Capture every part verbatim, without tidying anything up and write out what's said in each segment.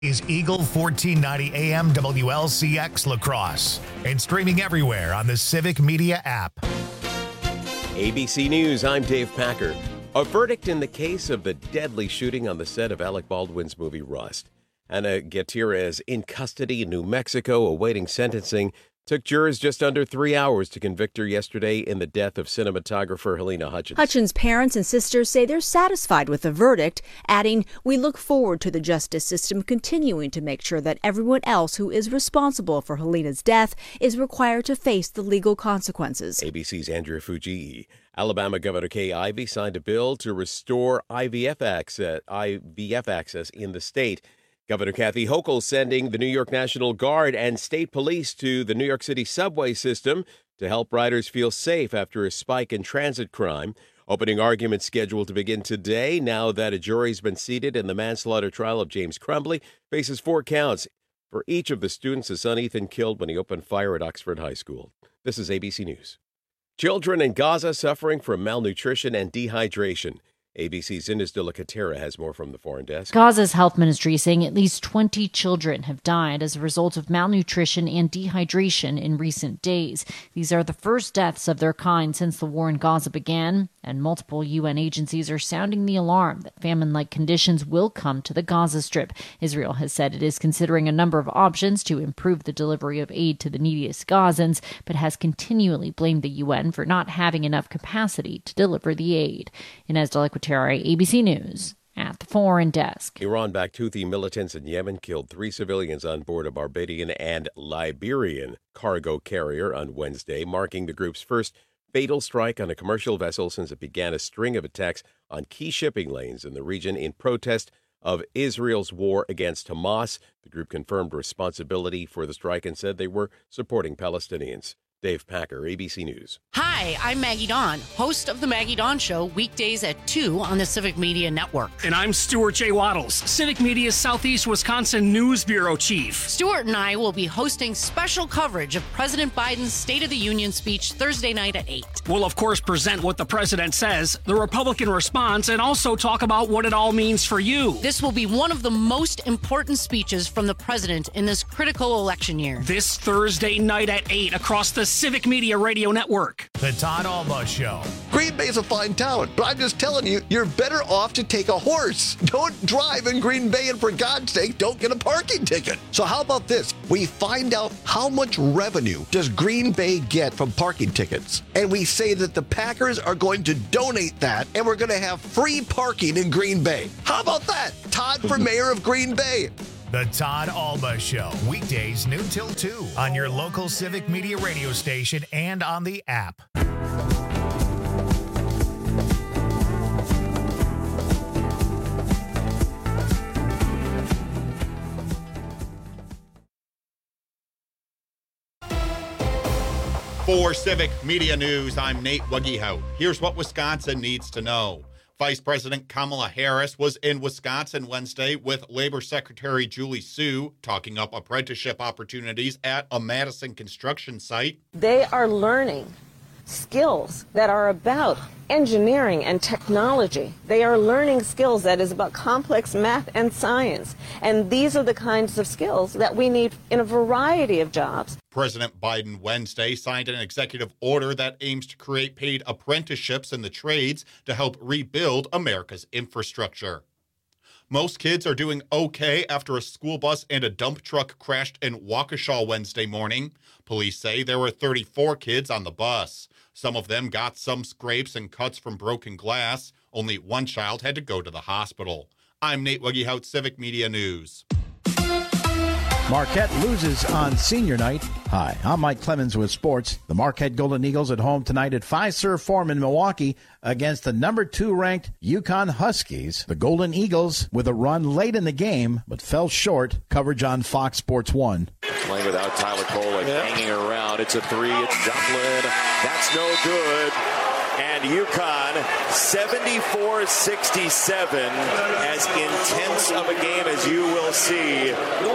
Is Eagle fourteen ninety A M W L C X La Crosse and streaming everywhere on the Civic Media app. A B C News, I'm Dave Packer. A verdict in the case of the deadly shooting on the set of Alec Baldwin's movie Rust. Ana Gutierrez in custody in New Mexico awaiting sentencing. Took jurors just under three hours to convict her yesterday in the death of cinematographer Halyna Hutchins. Hutchins' parents and sisters say they're satisfied with the verdict, adding, "We look forward to the justice system continuing to make sure that everyone else who is responsible for Halyna's death is required to face the legal consequences." A B C's Andrea Fujii. Alabama Governor Kay Ivey signed a bill to restore I V F access, I V F access in the state. Governor Kathy Hochul sending the New York National Guard and state police to the New York City subway system to help riders feel safe after a spike in transit crime. Opening arguments scheduled to begin today now that a jury's been seated in the manslaughter trial of James Crumbley. Faces four counts for each of the students his son Ethan killed when he opened fire at Oxford High School. This is A B C News. Children in Gaza suffering from malnutrition and dehydration. A B C's Ines de la Catera has more from the foreign desk. Gaza's health ministry saying at least twenty children have died as a result of malnutrition and dehydration in recent days. These are the first deaths of their kind since the war in Gaza began, and multiple U N agencies are sounding the alarm that famine-like conditions will come to the Gaza Strip. Israel has said it is considering a number of options to improve the delivery of aid to the neediest Gazans, but has continually blamed the U N for not having enough capacity to deliver the aid. Ines de la Terry, A B C News, at the foreign desk. Iran-backed Houthi militants in Yemen killed three civilians on board a Barbadian and Liberian cargo carrier on Wednesday, marking the group's first fatal strike on a commercial vessel since it began a string of attacks on key shipping lanes in the region in protest of Israel's war against Hamas. The group confirmed responsibility for the strike and said they were supporting Palestinians. Dave Packer, A B C News. Hi, I'm Maggie Dawn, host of The Maggie Dawn Show, weekdays at two on the Civic Media Network. And I'm Stuart J. Waddles, Civic Media's Southeast Wisconsin News Bureau Chief. Stuart and I will be hosting special coverage of President Biden's State of the Union speech Thursday night at eight. We'll, of course, present what the president says, the Republican response, and also talk about what it all means for you. This will be one of the most important speeches from the president in this critical election year. This Thursday night at eight across the Civic Media Radio Network. The Todd Alba Show. Green Bay's a fine town, but I'm just telling you, you're better off to take a horse. Don't drive in Green Bay, and for God's sake, don't get a parking ticket. So how about this? We find out how much revenue does Green Bay get from parking tickets, and we say that the Packers are going to donate that, and we're going to have free parking in Green Bay. How about that? Todd for mayor of Green Bay. The Todd Alba Show, weekdays noon till two on your local Civic Media radio station and on the app. For Civic Media News, I'm Nate Wuggehout. Here's what Wisconsin needs to know. Vice President Kamala Harris was in Wisconsin Wednesday with Labor Secretary Julie Su talking up apprenticeship opportunities at a Madison construction site. They are learning skills that are about engineering and technology. They are learning skills that is about complex math and science. And these are the kinds of skills that we need in a variety of jobs. President Biden Wednesday signed an executive order that aims to create paid apprenticeships in the trades to help rebuild America's infrastructure. Most kids are doing okay after a school bus and a dump truck crashed in Waukesha Wednesday morning. Police say there were thirty-four kids on the bus. Some of them got some scrapes and cuts from broken glass. Only one child had to go to the hospital. I'm Nate Wuggehout, Civic Media News. Marquette loses on senior night. Hi, I'm Mike Clemens with sports. The Marquette Golden Eagles at home tonight at Fiserv Forum in Milwaukee against the number two ranked UConn Huskies. The Golden Eagles with a run late in the game, but fell short. Coverage on Fox Sports one. Playing without Tyler Kolek, yep. Hanging around. It's a three. It's Dublin. That's no good. And UConn seventy-four sixty-seven, as intense of a game as you will see. And the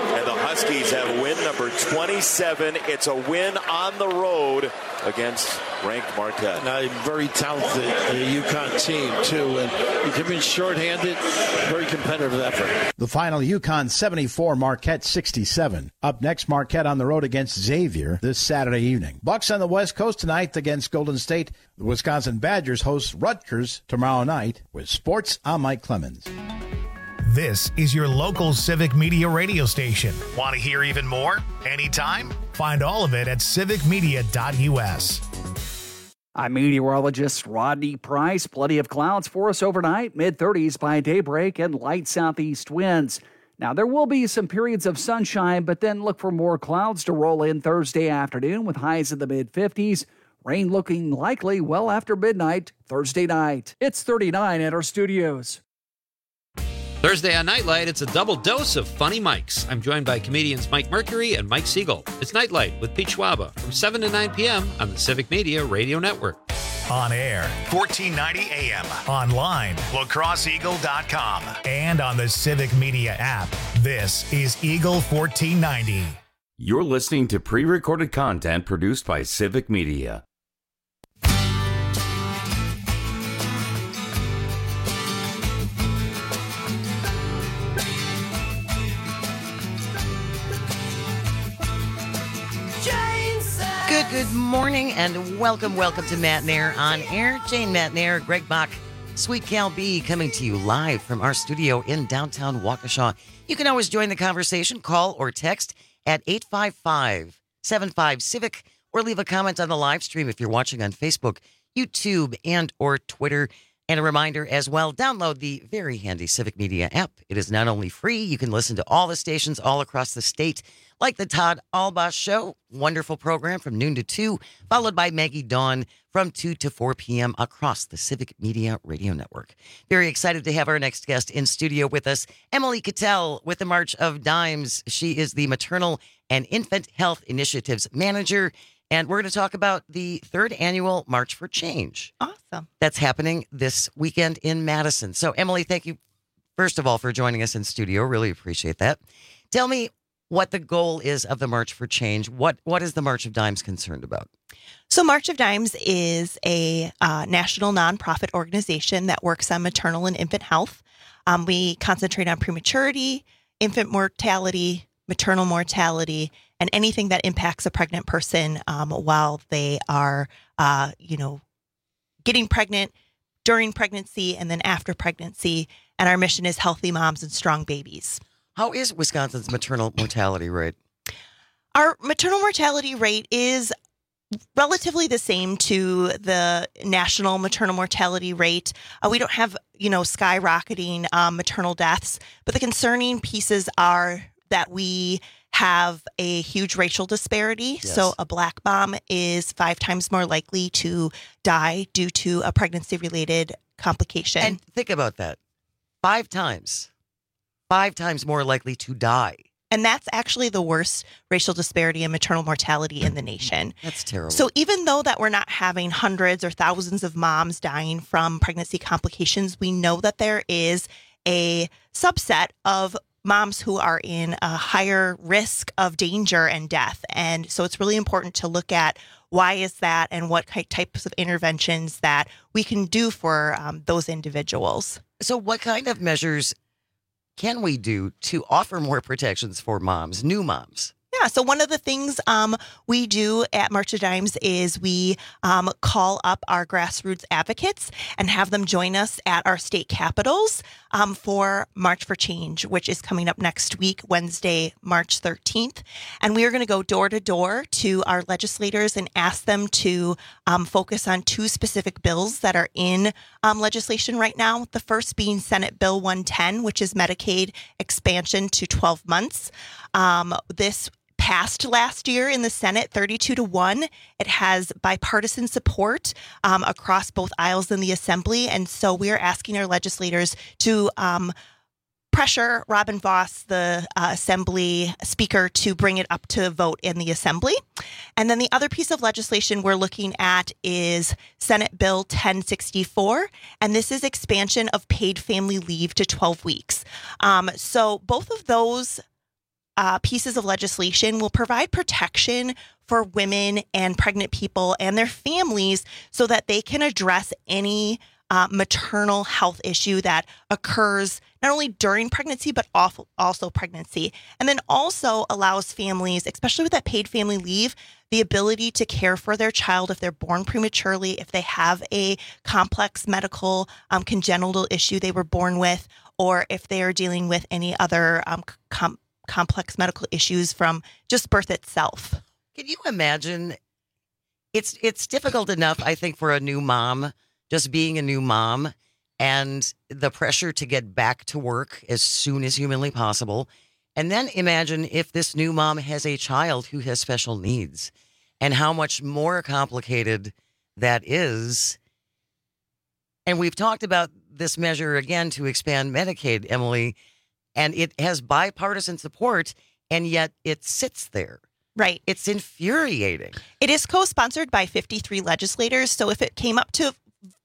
Huskies have win number twenty-seven. It's a win on the road against ranked Marquette. Now, a very talented uh, UConn team, too. And you come in shorthanded, very competitive effort. The final, UConn seventy-four, Marquette sixty-seven. Up next, Marquette on the road against Xavier this Saturday evening. Bucks on the West Coast tonight against Golden State. The Wisconsin Badgers host Rutgers tomorrow night. With sports, I'm Mike Clemens. This is your local Civic Media radio station. Want to hear even more? Anytime? Find all of it at civic media dot u s. I'm meteorologist Rodney Price. Plenty of clouds for us overnight, mid thirties by daybreak, and light southeast winds. Now, there will be some periods of sunshine, but then look for more clouds to roll in Thursday afternoon with highs in the mid fifties. Rain looking likely well after midnight Thursday night. It's thirty-nine at our studios. Thursday on Nightlight, it's a double dose of funny mics. I'm joined by comedians Mike Mercury and Mike Siegel. It's Nightlight with Pete Schwaba from seven to nine p.m. on the Civic Media Radio Network. On air, fourteen ninety A M. Online, lacrosse eagle dot com. And on the Civic Media app. This is Eagle fourteen ninety. You're listening to pre-recorded content produced by Civic Media. Good, good morning and welcome, welcome to Matt Nair on Air. Jane Matt Nair, Greg Bach, Sweet Cal B coming to you live from our studio in downtown Waukesha. You can always join the conversation, call or text at eight five five, seven five, CIVIC or leave a comment on the live stream if you're watching on Facebook, YouTube, and or Twitter. And a reminder as well, download the very handy Civic Media app. It is not only free, you can listen to all the stations all across the state, like the Todd Albaugh Show, wonderful program from noon to two, followed by Maggie Dawn from two to four p.m. across the Civic Media Radio Network. Very excited to have our next guest in studio with us, Emily Cattell with the March of Dimes. She is the Maternal and Infant Health Initiatives Manager. And we're going to talk about the third annual March for Change. Awesome. That's happening this weekend in Madison. So, Emily, thank you, first of all, for joining us in studio. Really appreciate that. Tell me what the goal is of the March for Change. What What is the March of Dimes concerned about? So March of Dimes is a uh, national nonprofit organization that works on maternal and infant health. Um, we concentrate on prematurity, infant mortality, maternal mortality, and anything that impacts a pregnant person um, while they are, uh, you know, getting pregnant, during pregnancy, and then after pregnancy. And our mission is healthy moms and strong babies. How is Wisconsin's maternal mortality rate? Our maternal mortality rate is relatively the same to the national maternal mortality rate. Uh, we don't have, you know, skyrocketing um, maternal deaths, but the concerning pieces are that we have a huge racial disparity. Yes. So a Black mom is five times more likely to die due to a pregnancy-related complication. And think about that. Five times. Five times more likely to die. And that's actually the worst racial disparity in maternal mortality in the nation. That's terrible. So even though that we're not having hundreds or thousands of moms dying from pregnancy complications, we know that there is a subset of moms who are in a higher risk of danger and death. And so it's really important to look at why is that and what types of interventions that we can do for um, those individuals. So what kind of measures can we do to offer more protections for moms, new moms? Yeah, so one of the things um, we do at March of Dimes is we um, call up our grassroots advocates and have them join us at our state capitals um, for March for Change, which is coming up next week, Wednesday, March thirteenth. And we are going to go door to door to our legislators and ask them to um, focus on two specific bills that are in um, legislation right now. The first being Senate Bill one ten, which is Medicaid expansion to twelve months. Um, this passed last year in the Senate, thirty-two to one. It has bipartisan support um, across both aisles in the Assembly. And so we are asking our legislators to um, pressure Robin Vos, the uh, Assembly Speaker, to bring it up to vote in the Assembly. And then the other piece of legislation we're looking at is Senate Bill ten sixty-four. And this is expansion of paid family leave to twelve weeks. Um, so both of those uh, pieces of legislation will provide protection for women and pregnant people and their families so that they can address any uh, maternal health issue that occurs not only during pregnancy, but also pregnancy. And then also allows families, especially with that paid family leave, the ability to care for their child if they're born prematurely, if they have a complex medical um, congenital issue they were born with, or if they are dealing with any other um, com- complex medical issues from just birth itself. Can you imagine? It's it's difficult enough, I think, for a new mom, just being a new mom, and the pressure to get back to work as soon as humanly possible. And then imagine if this new mom has a child who has special needs and how much more complicated that is. And we've talked about this measure again to expand Medicaid, Emily, and it has bipartisan support, and yet it sits there. Right. It's infuriating. It is co-sponsored by fifty-three legislators. So if it came up to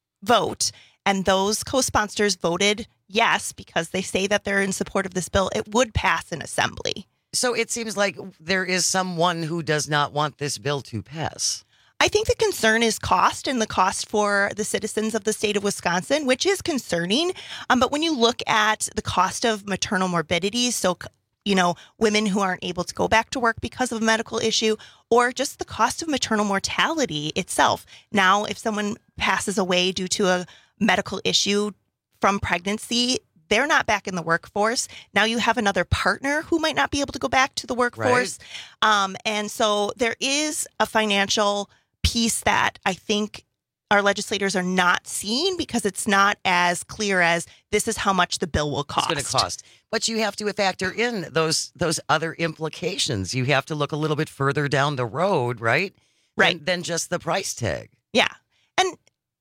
vote and those co-sponsors voted yes, because they say that they're in support of this bill, it would pass in assembly. So it seems like there is someone who does not want this bill to pass. I think the concern is cost and the cost for the citizens of the state of Wisconsin, which is concerning. Um, but when you look at the cost of maternal morbidity, so, you know, women who aren't able to go back to work because of a medical issue, or just the cost of maternal mortality itself. Now, if someone passes away due to a medical issue from pregnancy, they're not back in the workforce. Now you have another partner who might not be able to go back to the workforce. Right. Um, and so there is a financial piece that I think our legislators are not seeing because it's not as clear as this is how much the bill will cost. It's going to cost. But you have to factor in those those other implications. You have to look a little bit further down the road, right? Right. Than, than just the price tag. Yeah. And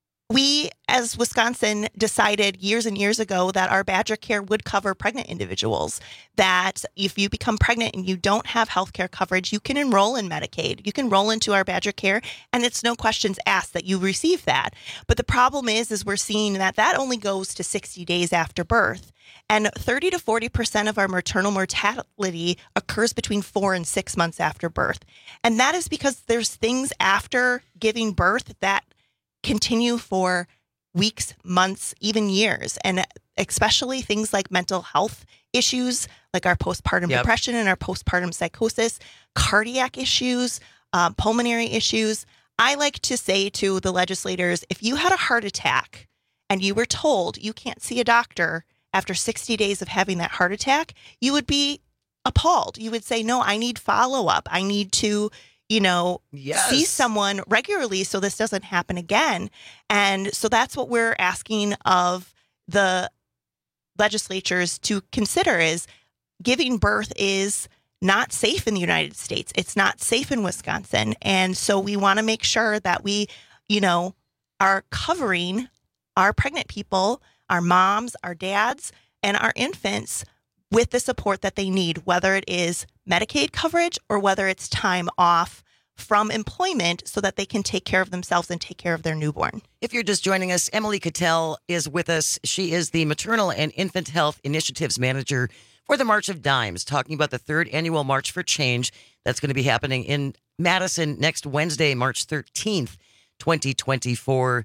we, as Wisconsin, decided years and years ago that our Badger Care would cover pregnant individuals, that if you become pregnant and you don't have health care coverage, you can enroll in Medicaid. You can roll into our Badger Care, and it's no questions asked that you receive that. But the problem is, is we're seeing that that only goes to sixty days after birth. And thirty to forty percent of our maternal mortality occurs between four and six months after birth. And that is because there's things after giving birth that continue for weeks, months, even years, and especially things like mental health issues, like our postpartum yep. depression and our postpartum psychosis, cardiac issues, uh, pulmonary issues. I like to say to the legislators, if you had a heart attack and you were told you can't see a doctor after sixty days of having that heart attack, you would be appalled. You would say, no, I need follow-up. I need to you know, yes. see someone regularly so this doesn't happen again. And so that's what we're asking of the legislatures to consider is giving birth is not safe in the United States. It's not safe in Wisconsin. And so we want to make sure that we, you know, are covering our pregnant people, our moms, our dads, and our infants with the support that they need, whether it is Medicaid coverage or whether it's time off from employment so that they can take care of themselves and take care of their newborn. If you're just joining us, Emily Cattell is with us. She is the Maternal and Infant Health Initiatives Manager for the March of Dimes, talking about the third annual March for Change that's going to be happening in Madison next Wednesday, March thirteenth, twenty twenty-four.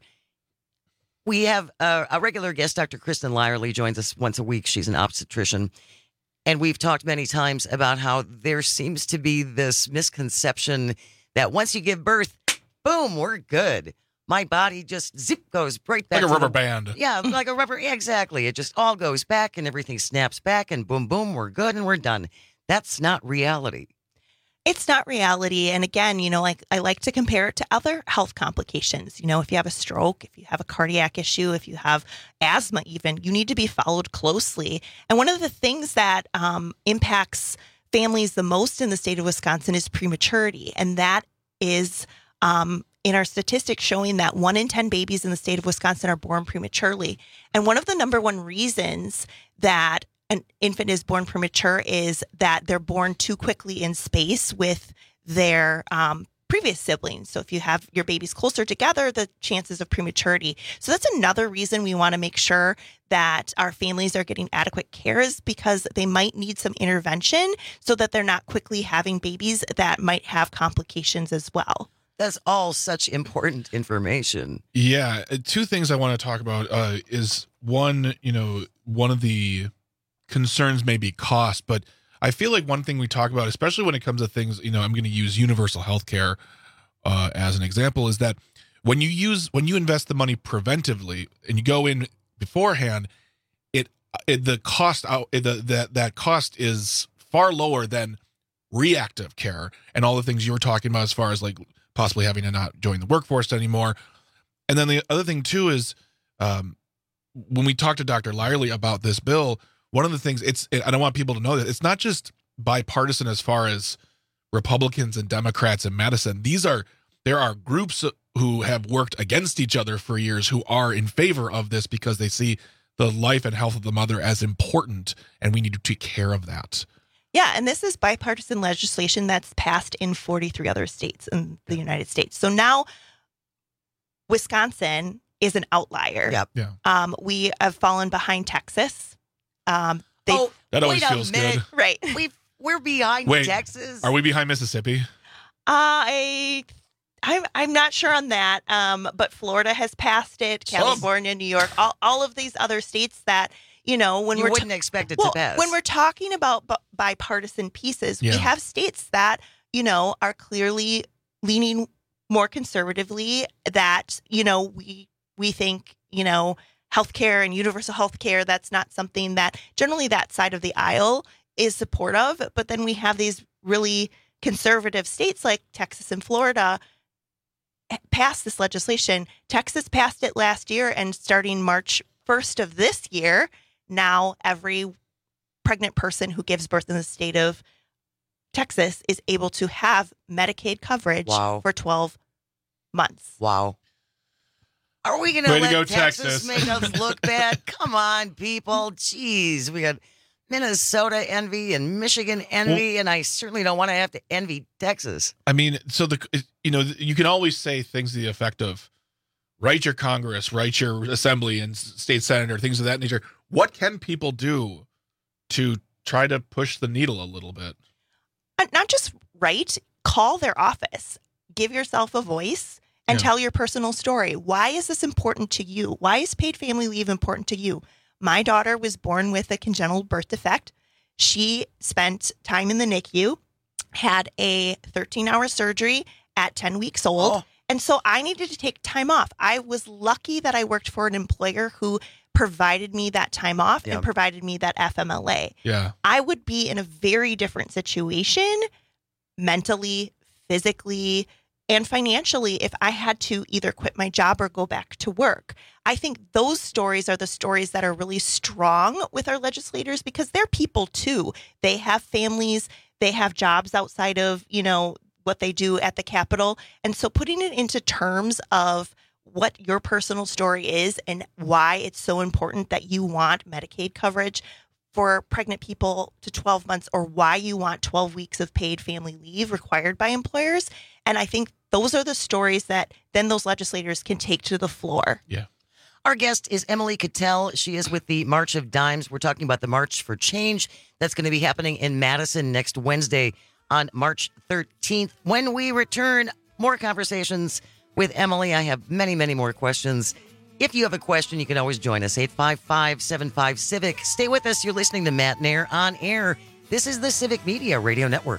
We have a, a regular guest, Doctor Kristen Lyerly, joins us once a week. She's an obstetrician. And we've talked many times about how there seems to be this misconception that once you give birth, boom, we're good. My body just zip goes right back. Like a to rubber the, band. Yeah, like a rubber. Yeah, exactly. It just all goes back and everything snaps back and boom, boom, we're good and we're done. That's not reality. It's not reality. And again, you know, like I like to compare it to other health complications. You know, if you have a stroke, if you have a cardiac issue, if you have asthma even, you need to be followed closely. And one of the things that um, impacts families the most in the state of Wisconsin is prematurity. And that is um, in our statistics showing that one in ten babies in the state of Wisconsin are born prematurely. And one of the number one reasons that an infant is born premature is that they're born too quickly in space with their um, previous siblings. So if you have your babies closer together, the chances of prematurity. So that's another reason we want to make sure that our families are getting adequate care, is because they might need some intervention so that they're not quickly having babies that might have complications as well. That's all such important information. Yeah. Two things I want to talk about uh, is one, you know, one of the concerns may be cost, but I feel like one thing we talk about, especially when it comes to things, you know, I'm going to use universal health care uh, as an example, is that when you use, when you invest the money preventively and you go in beforehand, it, it the cost out, the, that, that cost is far lower than reactive care and all the things you were talking about as far as like possibly having to not join the workforce anymore. And then the other thing too is um, when we talked to Doctor Lyerly about this bill, one of the things it's, I don't want people to know that it's not just bipartisan as far as Republicans and Democrats in Madison. These are, there are groups who have worked against each other for years who are in favor of this because they see the life and health of the mother as important, and we need to take care of that. Yeah, and this is bipartisan legislation that's passed in forty-three other states in the United States. So now Wisconsin is an outlier. Yep. Yeah. Um, we have fallen behind Texas. Um, they, oh, that always wait a feels minute. good. Right. We've, we're behind Wait, Texas. Are we behind Mississippi? I, I'm, I'm not sure on that, um, but Florida has passed it, California, New York, all, all of these other states that, you know, when you we're wouldn't ta- expect it well, to pass. When we're talking about b- bipartisan pieces, Yeah. we have states that, you know, are clearly leaning more conservatively, that, you know, we we think, you know, healthcare and universal healthcare, that's not something that generally that side of the aisle is supportive. But then we have these really conservative states like Texas and Florida pass this legislation. Texas passed it last year, and starting March first of this year, now every pregnant person who gives birth in the state of Texas is able to have Medicaid coverage Wow. for twelve months. Wow. Are we going to Way to let go, Texas, Texas. make us look bad? Come on, people. Jeez, we got Minnesota envy and Michigan envy, Well- and I certainly don't want to have to envy Texas. I mean, so the, you know, you can always say things to the effect of write your Congress, write your assembly and state senator, things of that nature. What can people do to try to push the needle a little bit? Uh, Not just write, call their office, give yourself a voice, and Yeah. tell your personal story. Why is this important to you? Why is paid family leave important to you? My daughter was born with a congenital birth defect. She spent time in the N I C U, had a thirteen-hour surgery at ten weeks old. Oh. And so I needed to take time off. I was lucky that I worked for an employer who provided me that time off Yeah. and provided me that F M L A. Yeah. I would be in a very different situation mentally, physically, and financially if I had to either quit my job or go back to work. I think those stories are the stories that are really strong with our legislators, because they're people too. They have families, they have jobs outside of, you know, what they do at the Capitol. And so putting it into terms of what your personal story is and why it's so important that you want Medicaid coverage for pregnant people to twelve months, or why you want twelve weeks of paid family leave required by employers. And I think those are the stories that then those legislators can take to the floor. Yeah. Our guest is Emily Cattell. She is with the March of Dimes. We're talking about the March for Change that's going to be happening in Madison next Wednesday on March thirteenth. When we return, more conversations with Emily. I have many, many more questions. If you have a question, you can always join us, eight five five, seven five, CIVIC. Stay with us. You're listening to Matt Nair on air. This is the Civic Media Radio Network.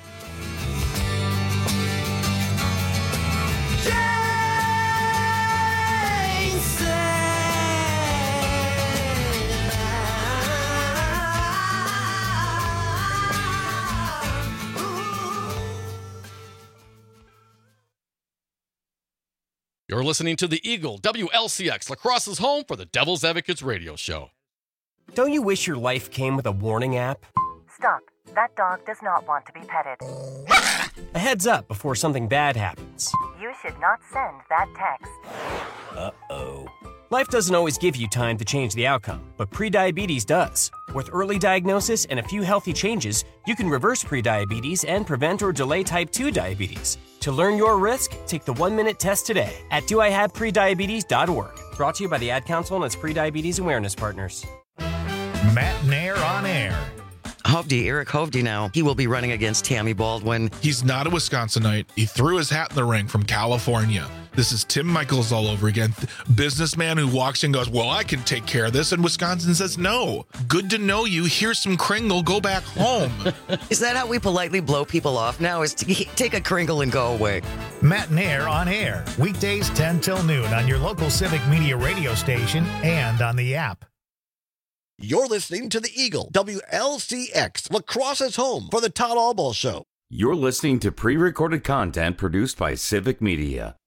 You're listening to the Eagle W L C X, La Crosse's home for the Devil's Advocates radio show. Don't you wish your life came with a warning app? Stop. That dog does not want to be petted. A heads up before something bad happens. You should not send that text. Uh-oh. Life doesn't always give you time to change the outcome, but prediabetes does. With early diagnosis and a few healthy changes, you can reverse prediabetes and prevent or delay type two diabetes. To learn your risk, take the one-minute test today at do I have prediabetes dot org. Brought to you by the Ad Council and its prediabetes awareness partners. Matt Nair on air. Hovde, Eric Hovde now, he will be running against Tammy Baldwin. He's not a Wisconsinite. He threw his hat in the ring from California. This is Tim Michaels all over again. Businessman who walks in and goes, well, I can take care of this. And Wisconsin says, no. Good to know you. Here's some Kringle. Go back home. Is that how we politely blow people off now? Is to take a Kringle and go away? Matt Nair on air. Weekdays ten till noon on your local Civic Media radio station and on the app. You're listening to the Eagle, W L C X, La Crosse's home for the Todd Albaugh Show. You're listening to pre-recorded content produced by Civic Media.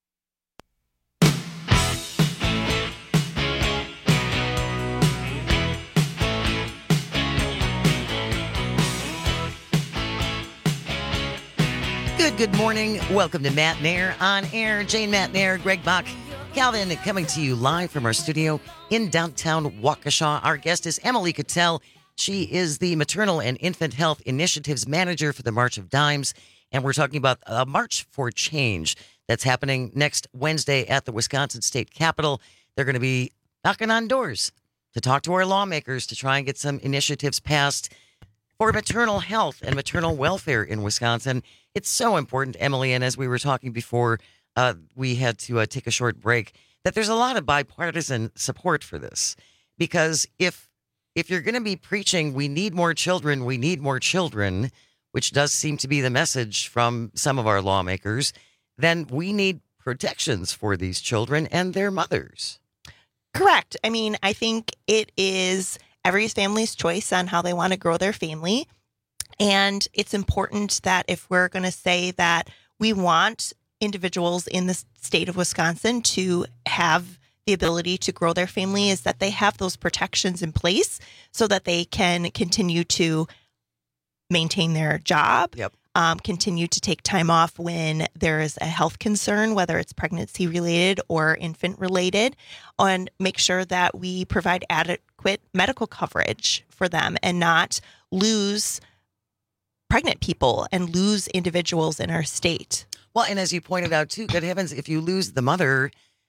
Good, good morning. Welcome to Matt Nair on air. Jane Matt Nair, Greg Bach, Calvin coming to you live from our studio in downtown Waukesha. Our guest is Emily Cattell. She is the Maternal and Infant Health Initiatives Manager for the March of Dimes. And we're talking about a March for Change that's happening next Wednesday at the Wisconsin State Capitol. They're going to be knocking on doors to talk to our lawmakers to try and get some initiatives passed for maternal health and maternal welfare in Wisconsin. It's so important, Emily, and as we were talking before, uh, we had to uh, take a short break, that there's a lot of bipartisan support for this. Because if if you're going to be preaching, we need more children, we need more children, which does seem to be the message from some of our lawmakers, then we need protections for these children and their mothers. Correct. I mean, I think it is every family's choice on how they want to grow their family. And it's important that if we're going to say that we want individuals in the state of Wisconsin to have the ability to grow their family, is that they have those protections in place so that they can continue to maintain their job, yep. um, continue to take time off when there is a health concern, whether it's pregnancy related or infant related, and make sure that we provide adequate medical coverage for them and not lose pregnant people and lose individuals in our state. Well, and as you pointed out, too, good heavens, if you lose the mother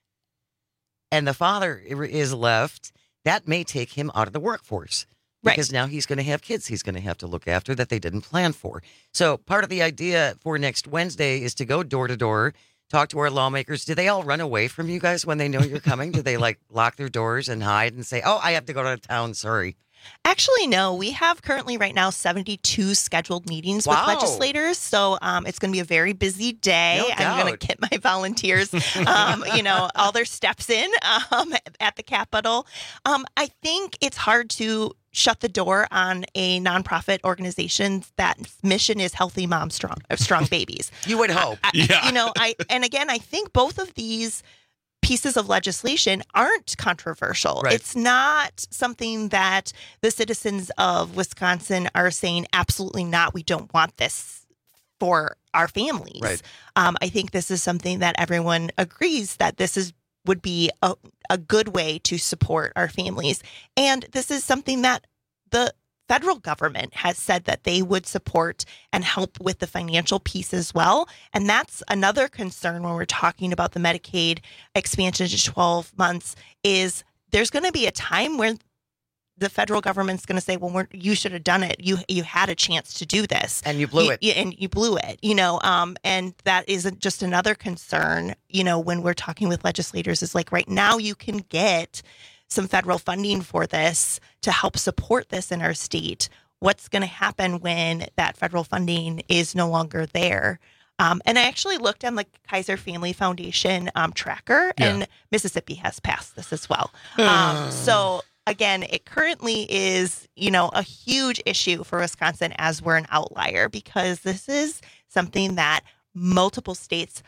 and the father is left, that may take him out of the workforce. Because right. now he's going to have kids he's going to have to look after that they didn't plan for. So part of the idea for next Wednesday is to go door to door, talk to our lawmakers. Do they all run away from you guys when they know you're coming? Do they like lock their doors and hide and say, oh, I have to go to town, sorry? Actually, no. We have currently right now seventy-two scheduled meetings wow. with legislators. So um, it's going to be a very busy day. No I'm going to get my volunteers, um, you know, all their steps in um, at the Capitol. Um, I think it's hard to shut the door on a nonprofit organization that mission is healthy moms, strong, strong babies. You would hope. I, yeah. You know, I and again, I think both of these pieces of legislation aren't controversial. Right. It's not something that the citizens of Wisconsin are saying, absolutely not, we don't want this for our families. Right. Um, I think this is something that everyone agrees that this is would be a, a good way to support our families. And this is something that the federal government has said that they would support and help with the financial piece as well. And that's another concern when we're talking about the Medicaid expansion to twelve months is there's going to be a time where the federal government's going to say, well, we're, you should have done it. You you had a chance to do this. And you blew you, it. You, and you blew it, you know, um, and that is just another concern, you know, when we're talking with legislators is like right now you can get some federal funding for this to help support this in our state. What's going to happen when that federal funding is no longer there? Um, and I actually looked on the Kaiser Family Foundation um, tracker, Yeah. and Mississippi has passed this as well. Um, so again, it currently is, you know, a huge issue for Wisconsin as we're an outlier because this is something that multiple states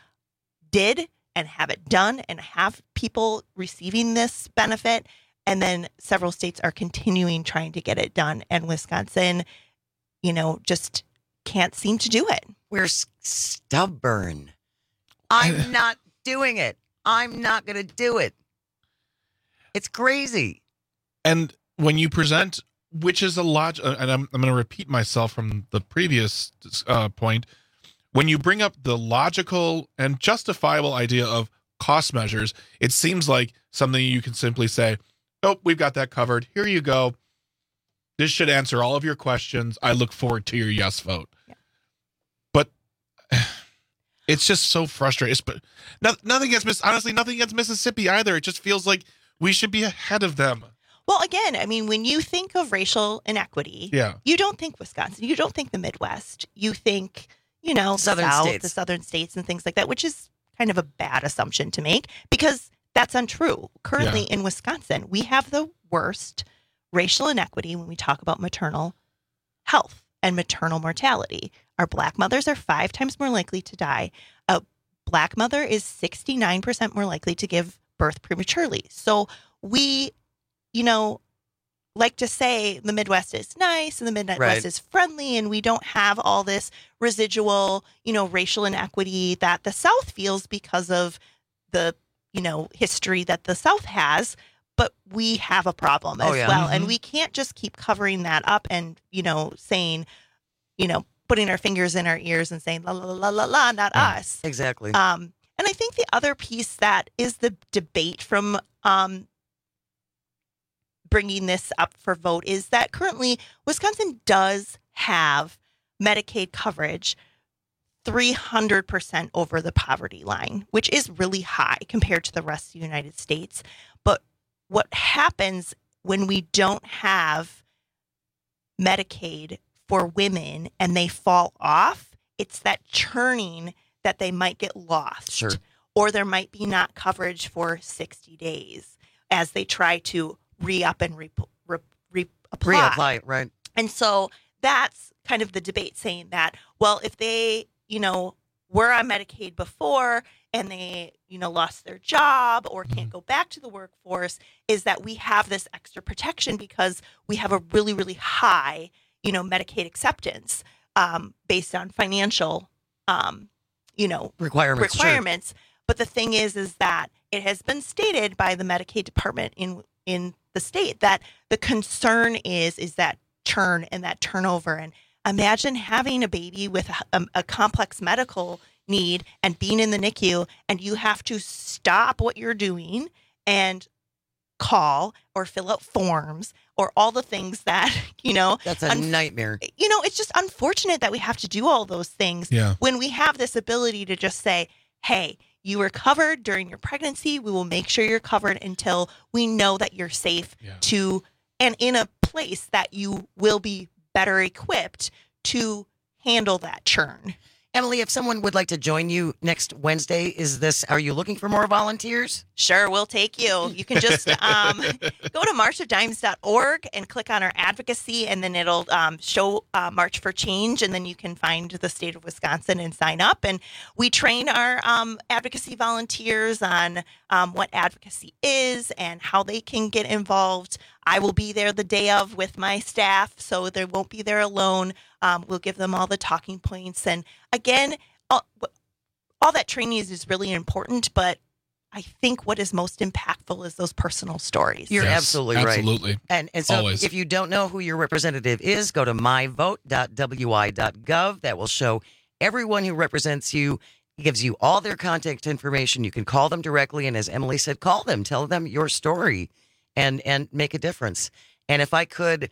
did and have it done and have people receiving this benefit. And then several states are continuing trying to get it done. And Wisconsin, you know, just can't seem to do it. We're s- stubborn. I'm not doing it. I'm not going to do it. It's crazy. And when you present, which is a lot, and I'm, I'm going to repeat myself from the previous uh, point, when you bring up the logical and justifiable idea of cost measures, it seems like something you can simply say, oh, we've got that covered. Here you go. This should answer all of your questions. I look forward to your yes vote. Yeah. But it's just so frustrating. But nothing against Miss, honestly, nothing against Mississippi either. It just feels like we should be ahead of them. Well, again, I mean, when you think of racial inequity, yeah. you don't think Wisconsin. You don't think the Midwest. You think, you know, Southern the South, states. the Southern states and things like that, which is kind of a bad assumption to make because that's untrue. Currently yeah. in Wisconsin, we have the worst racial inequity when we talk about maternal health and maternal mortality. Our Black mothers are five times more likely to die. A Black mother is sixty-nine percent more likely to give birth prematurely. So we, you know, like to say the Midwest is nice and the Midwest right. is friendly and we don't have all this residual, you know, racial inequity that the South feels because of the, you know, history that the South has. But we have a problem as oh, yeah. well. Mm-hmm. And we can't just keep covering that up and, you know, saying, you know, putting our fingers in our ears and saying, la, la, la, la, la, not yeah, us. Exactly. Um, and I think the other piece that is the debate from um, bringing this up for vote is that currently Wisconsin does have Medicaid coverage three hundred percent over the poverty line, which is really high compared to the rest of the United States. But what happens when we don't have Medicaid for women and they fall off, it's that churning that they might get lost. Sure. Or there might be not coverage for sixty days as they try to re-up and re- re- re- apply. Reapply, right. And so that's kind of the debate saying that, well, if they, you know, were on Medicaid before and they, you know, lost their job or can't go back to the workforce, is that we have this extra protection because we have a really, really high, you know, Medicaid acceptance um, based on financial, um, you know, requirements. requirements. Sure. But the thing is, is that it has been stated by the Medicaid department in in the state that the concern is is that churn and that turnover. And imagine having a baby with a, a complex medical need and being in the N I C U and you have to stop what you're doing and call or fill out forms or all the things that, you know. That's a un- nightmare. You know, it's just unfortunate that we have to do all those things yeah. when we have this ability to just say, hey, you were covered during your pregnancy. We will make sure you're covered until we know that you're safe yeah. to and in a place that you will be better equipped to handle that churn. Emily, if someone would like to join you next Wednesday, is this, are you looking for more volunteers? Sure, we'll take you. You can just um, go to march of dimes dot org and click on our advocacy, and then it'll um, show uh, March for Change, and then you can find the state of Wisconsin and sign up. And we train our um, advocacy volunteers on um, what advocacy is and how they can get involved. I will be there the day of with my staff, so they won't be there alone. Um, we'll give them all the talking points. And again, all, all that training is, is really important, but I think what is most impactful is those personal stories. You're yes, absolutely right. Absolutely. And, and so Always. If you don't know who your representative is, go to my vote dot w i dot gov. That will show everyone who represents you. It gives you all their contact information. You can call them directly. And as Emily said, call them, tell them your story and, and make a difference. And if I could,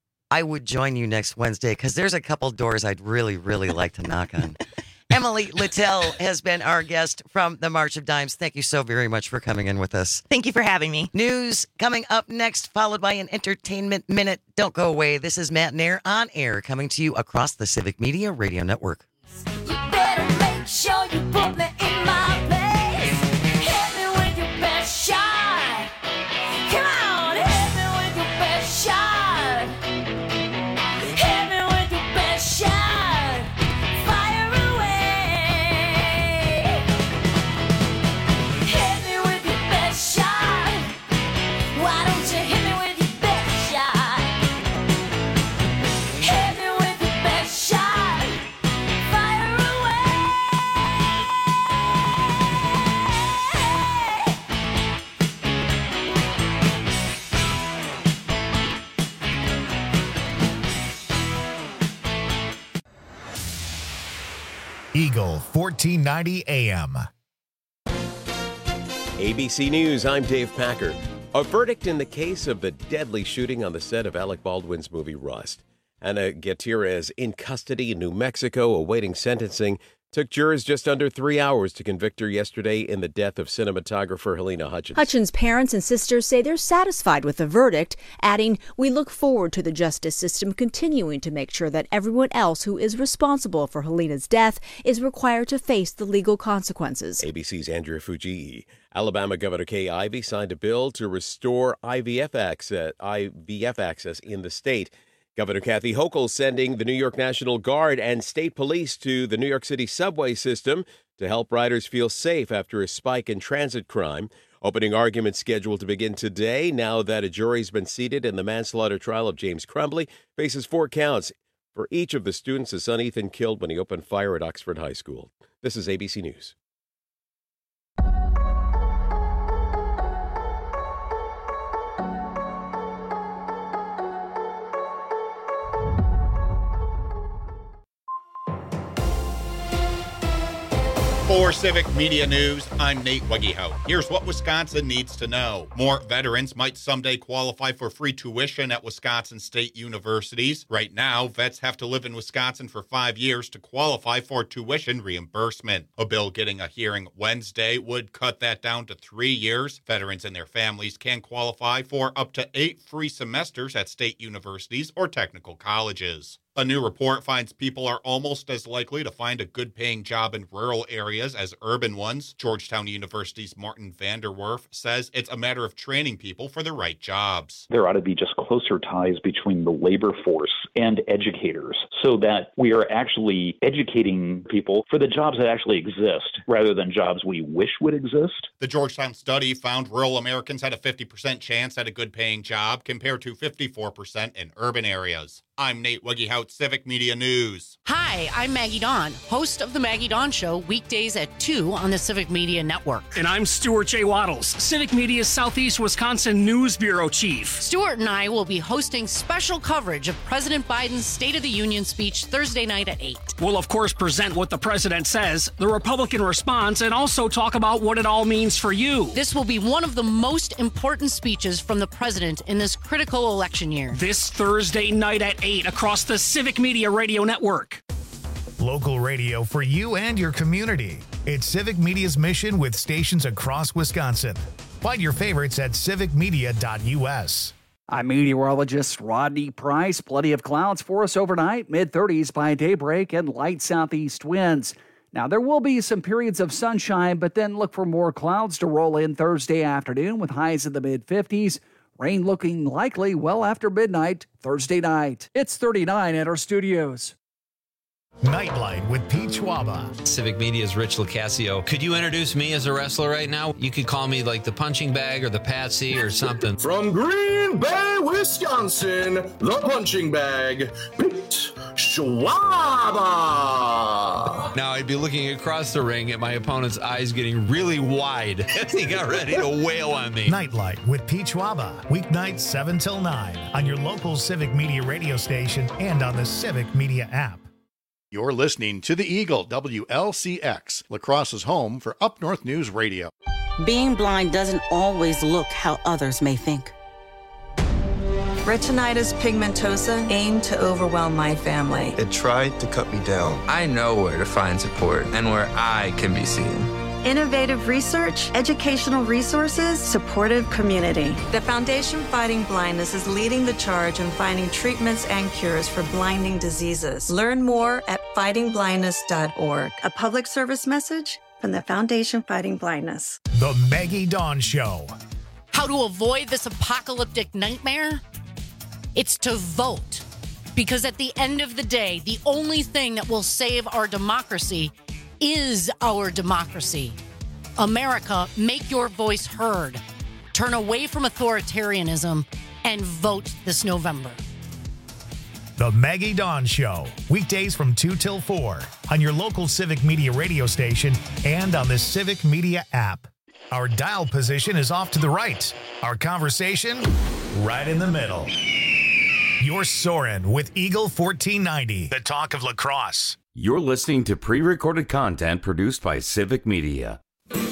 I would join you next Wednesday because there's a couple doors I'd really, really like to knock on. Emily Littell has been our guest from the March of Dimes. Thank you so very much for coming in with us. Thank you for having me. News coming up next, followed by an entertainment minute. Don't go away. This is Matt Nair on air, coming to you across the Civic Media Radio Network. You better make sure you put me in my place. Hit me with your best shot. Come on, hit me with your best shot. Hit me with your best shot. Fire away. Hit me with your best shot. Why don't you hit me with your best shot? Hit me with your best shot. Fire away. Eagle fourteen ninety A M. A B C News, I'm Dave Packer. A verdict in the case of the deadly shooting on the set of Alec Baldwin's movie Rust. Ana Gutierrez in custody in New Mexico awaiting sentencing. Took jurors just under three hours to convict her yesterday in the death of cinematographer Helena Hutchins. Hutchins' parents and sisters say they're satisfied with the verdict, adding, "We look forward to the justice system continuing to make sure that everyone else who is responsible for Helena's death is required to face the legal consequences." A B C's Andrea Fujii. Alabama Governor Kay Ivey signed a bill to restore I V F access, I V F access in the state. Governor Kathy Hochul sending the New York National Guard and state police to the New York City subway system to help riders feel safe after a spike in transit crime. Opening arguments scheduled to begin today now that a jury's been seated in the manslaughter trial of James Crumbley. Faces four counts for each of the students his son Ethan killed when he opened fire at Oxford High School. This is A B C News. For Civic Media News, I'm Nate Wegehout. Here's what Wisconsin needs to know. More veterans might someday qualify for free tuition at Wisconsin state universities. Right now, vets have to live in Wisconsin for five years to qualify for tuition reimbursement. A bill getting a hearing Wednesday would cut that down to three years. Veterans and their families can qualify for up to eight free semesters at state universities or technical colleges. A new report finds people are almost as likely to find a good-paying job in rural areas as urban ones. Georgetown University's Martin Vanderwerf says it's a matter of training people for the right jobs. There ought to be just closer ties between the labor force and educators so that we are actually educating people for the jobs that actually exist rather than jobs we wish would exist. The Georgetown study found rural Americans had a fifty percent chance at a good-paying job compared to fifty-four percent in urban areas. I'm Nate Wegehout, Civic Media News. Hi, I'm Maggie Dawn, host of The Maggie Dawn Show, weekdays at two on the Civic Media Network. And I'm Stuart J. Waddles, Civic Media's Southeast Wisconsin News Bureau Chief. Stuart and I will be hosting special coverage of President Biden's State of the Union speech Thursday night at eight. We'll, of course, present what the president says, the Republican response, and also talk about what it all means for you. This will be one of the most important speeches from the president in this critical election year. This Thursday night at eight across the Civic Media Radio Network. Local radio for you and your community. It's Civic Media's mission with stations across Wisconsin. Find your favorites at civic media dot u s. I'm meteorologist Rodney Price. Plenty of clouds for us overnight, mid thirties by daybreak, and light southeast winds. Now, there will be some periods of sunshine, but then look for more clouds to roll in Thursday afternoon with highs in the mid fifties. Rain looking likely well after midnight Thursday night. It's thirty-nine at our studios. Nightlight with Pete Schwaba. Civic Media's Rich Locascio. Could you introduce me as a wrestler right now? You could call me like the punching bag or the patsy or something. From Green Bay, Wisconsin, the punching bag, Pete Schwaba. Now I'd be looking across the ring at my opponent's eyes getting really wide as he got ready to wail on me. Nightlight with Pete Schwaba. Weeknights seven till nine on your local Civic Media radio station and on the Civic Media app. You're listening to the Eagle, W L C X, La Crosse's home for Up North News Radio. Being blind doesn't always look how others may think. Retinitis pigmentosa aimed to overwhelm my family. It tried to cut me down. I know where to find support and where I can be seen. Innovative research, educational resources, supportive community. The Foundation Fighting Blindness is leading the charge in finding treatments and cures for blinding diseases. Learn more at fighting blindness dot org. A public service message from the Foundation Fighting Blindness. The Maggie Dawn Show. How to avoid this apocalyptic nightmare? It's to vote. Because at the end of the day, the only thing that will save our democracy is our democracy. America, make your voice heard. Turn away from authoritarianism and vote this November. The Maggie Dawn Show, weekdays from two till four on your local Civic Media radio station and on the Civic Media app. Our dial position is off to the right. Our conversation, right in the middle. You're soaring with Eagle fourteen ninety, the talk of La Crosse. You're listening to pre-recorded content produced by Civic Media.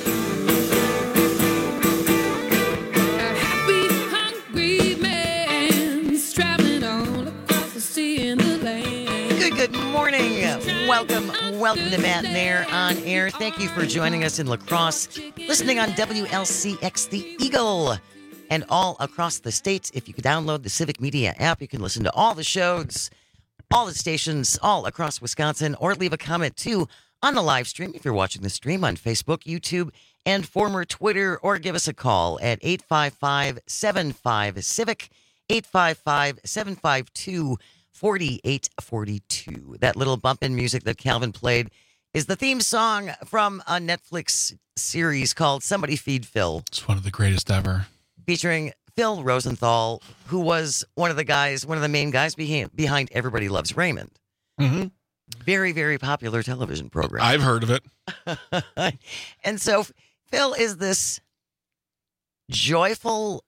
Good, good morning. Welcome, welcome to Matt and Air on Air. Thank you for joining us in La Crosse, listening on W L C X The Eagle, and all across the state. If you could download the Civic Media app, you can listen to all the shows, all the stations, all across Wisconsin, or leave a comment too on the live stream if you're watching the stream on Facebook, YouTube, and former Twitter, or give us a call at eight five five, seven five, Civic, eight five five, seven five two, four eight four two. That little bump in music that Calvin played is the theme song from a Netflix series called Somebody Feed Phil. It's one of the greatest ever. Featuring Phil Rosenthal, who was one of the guys, one of the main guys behind, behind Everybody Loves Raymond. Mm-hmm. Very, very popular television program. I've heard of it. And so Phil is this joyful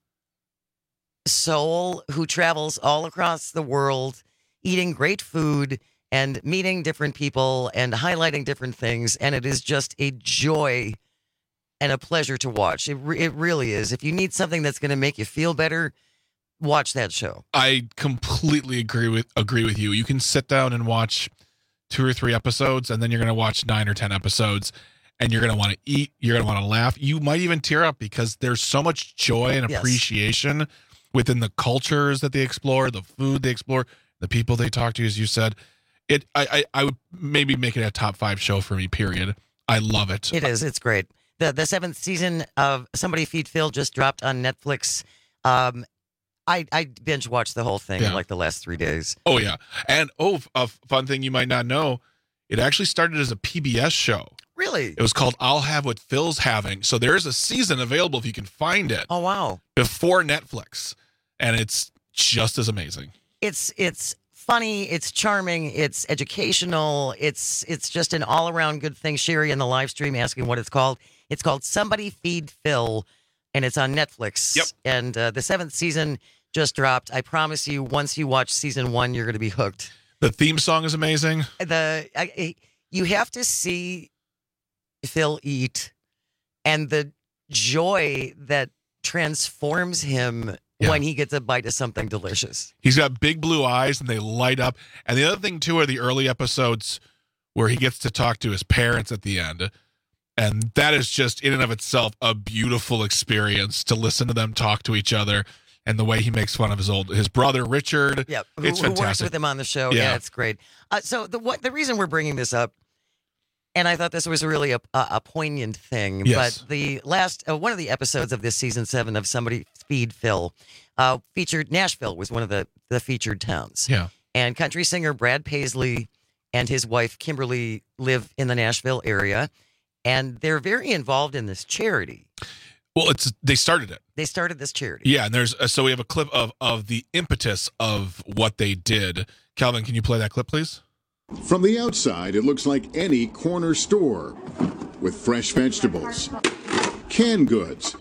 soul who travels all across the world, eating great food and meeting different people and highlighting different things. And it is just a joy and a pleasure to watch. It, re- it really is. If you need something that's going to make you feel better, watch that show. I completely agree with agree with you. You can sit down and watch two or three episodes, and then you're going to watch nine or ten episodes, and you're going to want to eat. You're going to want to laugh. You might even tear up because there's so much joy and Yes. appreciation within the cultures that they explore, the food they explore, the people they talk to, as you said. It, I, I, I would maybe make it a top five show for me, period. I love it. It is. It's great. The the seventh season of Somebody Feed Phil just dropped on Netflix. Um, I, I binge watched the whole thing Yeah. in like the last three days. Oh, yeah. And, oh, a fun thing you might not know, it actually started as a P B S show. Really? It was called I'll Have What Phil's Having. So there's a season available if you can find it. Oh, wow. Before Netflix. And it's just as amazing. It's it's funny, it's charming, it's educational, it's it's just an all around good thing. Sherry in the live stream asking what it's called. It's called Somebody Feed Phil, and it's on Netflix. Yep. And uh, the seventh season just dropped. I promise you, once you watch season one, you're going to be hooked. The theme song is amazing. The I, I- you have to see Phil eat, and the joy that transforms him Yeah. when he gets a bite of something delicious. He's got big blue eyes and they light up. And the other thing, too, are the early episodes where he gets to talk to his parents at the end. And that is just, in and of itself, a beautiful experience to listen to them talk to each other and the way he makes fun of his old his brother, Richard. Yep, who, It's who works fantastic. with him on the show. Yeah. Yeah, it's great. Uh, so the what the reason we're bringing this up, and I thought this was really a a, a poignant thing, Yes. but the last uh, one of the episodes of this season seven of Somebody Feed Phil uh, featured Nashville was one of the the featured towns. Yeah. And country singer Brad Paisley and his wife Kimberly live in the Nashville area, and they're very involved in this charity. Well, it's they started it. They started this charity. Yeah, and there's uh, so we have a clip of of the impetus of what they did. Calvin, can you play that clip, please? From the outside, it looks like any corner store with fresh vegetables, canned goods,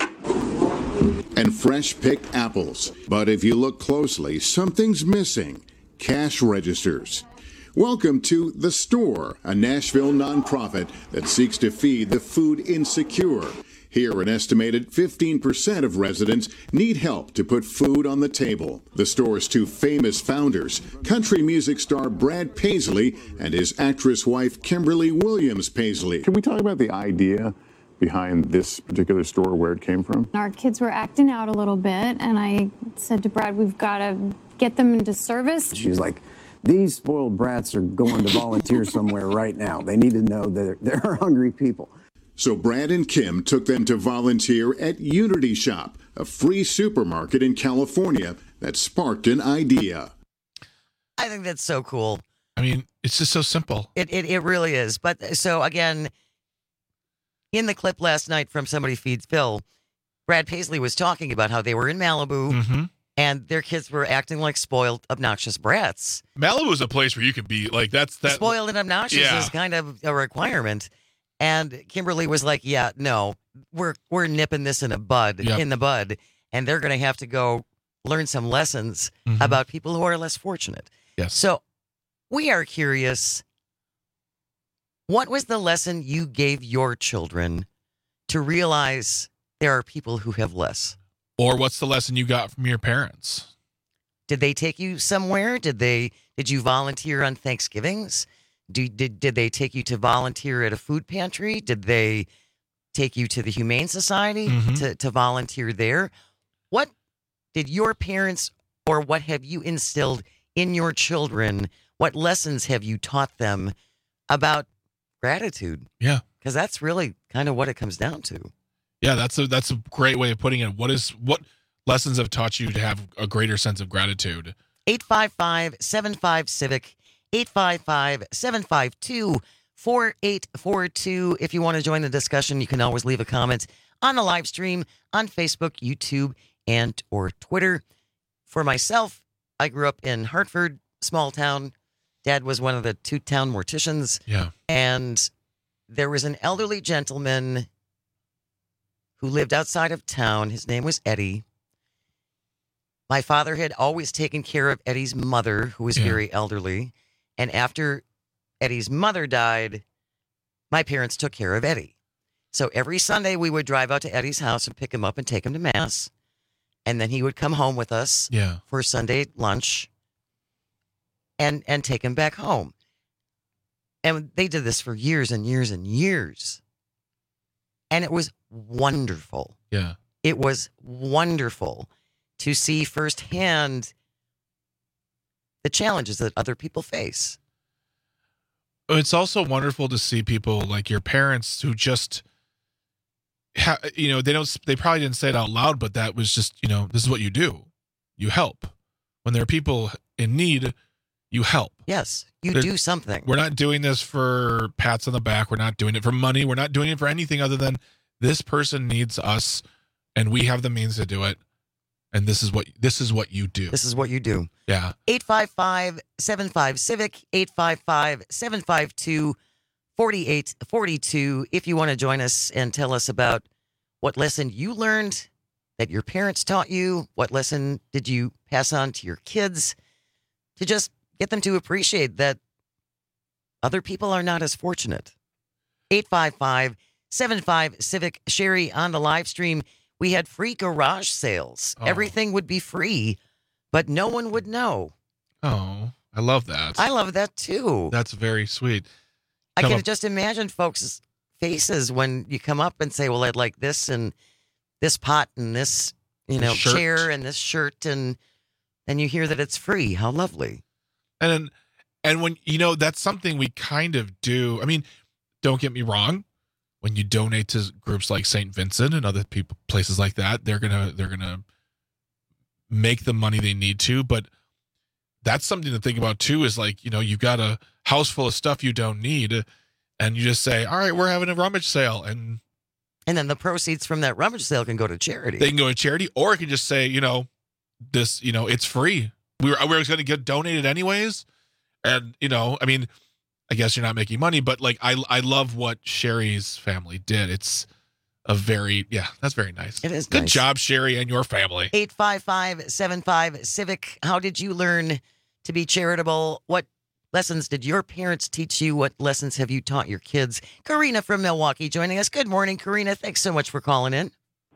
and fresh picked apples. But if you look closely, something's missing: cash registers. Welcome to The Store, a Nashville nonprofit that seeks to feed the food insecure. Here, an estimated fifteen percent of residents need help to put food on the table. The store's two famous founders, country music star Brad Paisley and his actress wife Kimberly Williams Paisley. Can we talk about the idea behind this particular store, where it came from? Our kids were acting out a little bit, and I said to Brad, we've got to get them into service. She's like, these spoiled brats are going to volunteer somewhere right now. They need to know that there are hungry people. So Brad and Kim took them to volunteer at Unity Shop, a free supermarket in California that sparked an idea. I think that's so cool. I mean, it's just so simple. It, it it really is. But so again, in the clip last night from Somebody Feeds Phil, Brad Paisley was talking about how they were in Malibu Mm-hmm. and their kids were acting like spoiled, obnoxious brats. Malibu is a place where you can be like that's that. Spoiled and obnoxious Yeah. is kind of a requirement. And Kimberly was like, "Yeah, no, we're we're nipping this in a bud, Yep. in the bud, and they're going to have to go learn some lessons Mhm. about people who are less fortunate." Yes. So we are curious, What was the lesson you gave your children to realize there are people who have less? Or what's the lesson you got from your parents? Did they take you somewhere? Did they? Did you volunteer on Thanksgivings? Do, did did they take you to volunteer at a food pantry? Did they take you to the Humane Society Mhm. to, to volunteer there? What did your parents or what have you instilled in your children? What lessons have you taught them about gratitude? Yeah. Because that's really kind of what it comes down to. Yeah, that's a that's a great way of putting it. What is what lessons have taught you to have a greater sense of gratitude? eight five five, seven five, CIVIC, eight five five, seven five two, four eight four two. If you want to join the discussion, you can always leave a comment on the live stream on Facebook, YouTube, and or Twitter. For myself, I grew up in Hartford, small town. Dad was one of the two town morticians. Yeah. And there was an elderly gentleman who lived outside of town. His name was Eddie. My father had always taken care of Eddie's mother, who was Yeah. very elderly. And after Eddie's mother died, my parents took care of Eddie. So every Sunday we would drive out to Eddie's house and pick him up and take him to Mass. And then he would come home with us Yeah. for Sunday lunch and, and take him back home. And they did this for years and years and years. And it was wonderful. Yeah. It was wonderful to see firsthand the challenges that other people face. It's also wonderful to see people like your parents who just, ha- you know, they don't, they probably didn't say it out loud, but that was just, you know, this is what you do. You help. When there are people in need, you help. Yes, you There- do something. We're not doing this for pats on the back. We're not doing it for money. We're not doing it for anything other than this person needs us and we have the means to do it. And this is what, this is what you do. This is what you do. Yeah. eight five five, seven five, CIVIC, eight five five, seven five two, four eight four two. If you want to join us and tell us about what lesson you learned that your parents taught you, what lesson did you pass on to your kids to just get them to appreciate that other people are not as fortunate. eight five five, seven five, CIVIC. Sherry, on the live stream, we had free garage sales. Oh. Everything would be free, but no one would know. Oh, I love that. I love that too. That's very sweet. I Come can up- just imagine folks' faces when you come up and say, well, I'd like this and this pot and this, you know, This shirt. chair and this shirt. And then you hear that it's free. How lovely. And and when you know that's something we kind of do. I mean, don't get me wrong. When you donate to groups like Saint Vincent and other people places like that, they're gonna they're gonna make the money they need to. But that's something to think about too. Is like, you know, you've got a house full of stuff you don't need, and you just say, "All right, we're having a rummage sale," and And then the proceeds from that rummage sale can go to charity. they can go to charity, or it can just say, you know, this, you know, it's free. We were we were going to get donated anyways, and you know, I mean, I guess you're not making money, but like I I love what Sherry's family did. It's a very yeah, that's very nice. It is Good nice. job, Sherry, and your family. eight five five, seven five, CIVIC. How did you learn to be charitable? What lessons did your parents teach you? What lessons have you taught your kids? Karina from Milwaukee joining us. Good morning, Karina. Thanks so much for calling in.